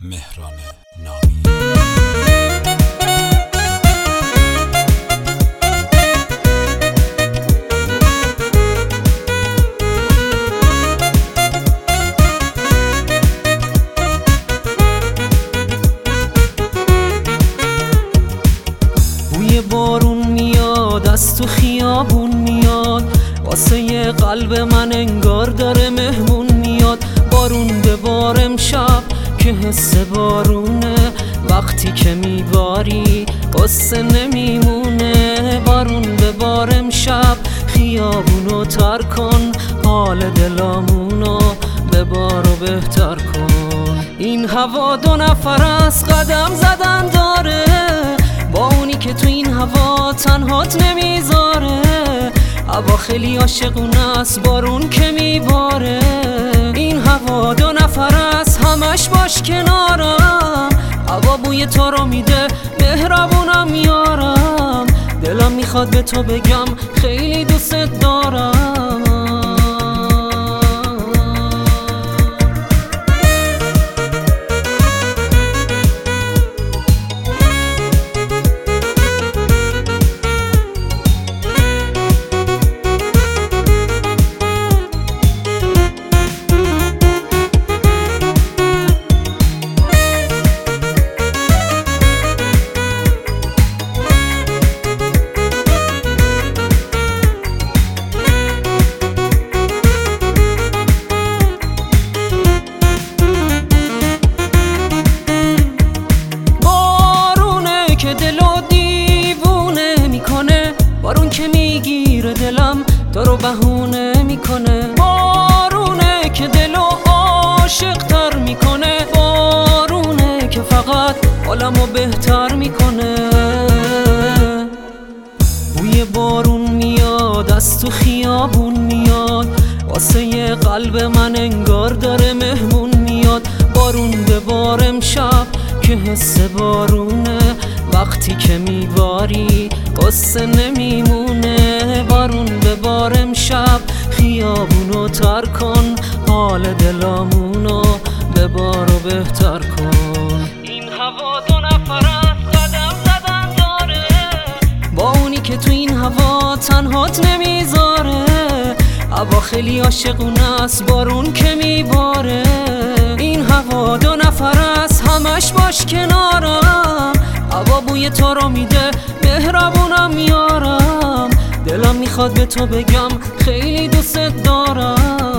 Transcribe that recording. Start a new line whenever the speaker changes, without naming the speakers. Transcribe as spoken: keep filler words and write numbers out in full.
مهران نامی.
بوی بارون میاد از تو خیابون میاد، واسه یه قلب من انگار داره مهمون میاد. بارون به بار امشب که حس بارونه، وقتی که میباری قصه نمیمونه. بارون به بار امشب خیابونو تر کن، حال دلامونو به بارو بهتر کن. این هوا دو نفر از قدم زدن داره، با اونی که تو این هوا تنهات نمیذاره. هوا خیلی عاشقونه است بارون که میباره. این هوا دو نفر است همش باش کنارم، هوا بوی تو رو میده مهربونم یارم. دلم میخواد به تو بگم خیلی دوست دارم. بارون که میگیره دلم تو رو بهونه میکنه، بارونه که دلو عاشق تر میکنه، بارونه که فقط حالمو بهتر میکنه. بوی بارون میاد از تو خیابون میاد، واسه یه قلب من انگار داره مهمون میاد. بارون به بار امشب که حس بارونه، وقتی که میباری قصه نمیمونه. بارون به بار امشب خیابونو تر کن، حال دلامونو به بارو بهتر کن. این هوا دو نفر از قدم زدن داره، با اونی که تو این هوا تنهات نمیذاره. هوا خیلی عاشقونه است بارون که میباره. این هوا دو نفر است همش باش کنارم، هوا بوی تو رو میده مهربونم یارم. دلم میخواد به تو بگم خیلی دوست دارم.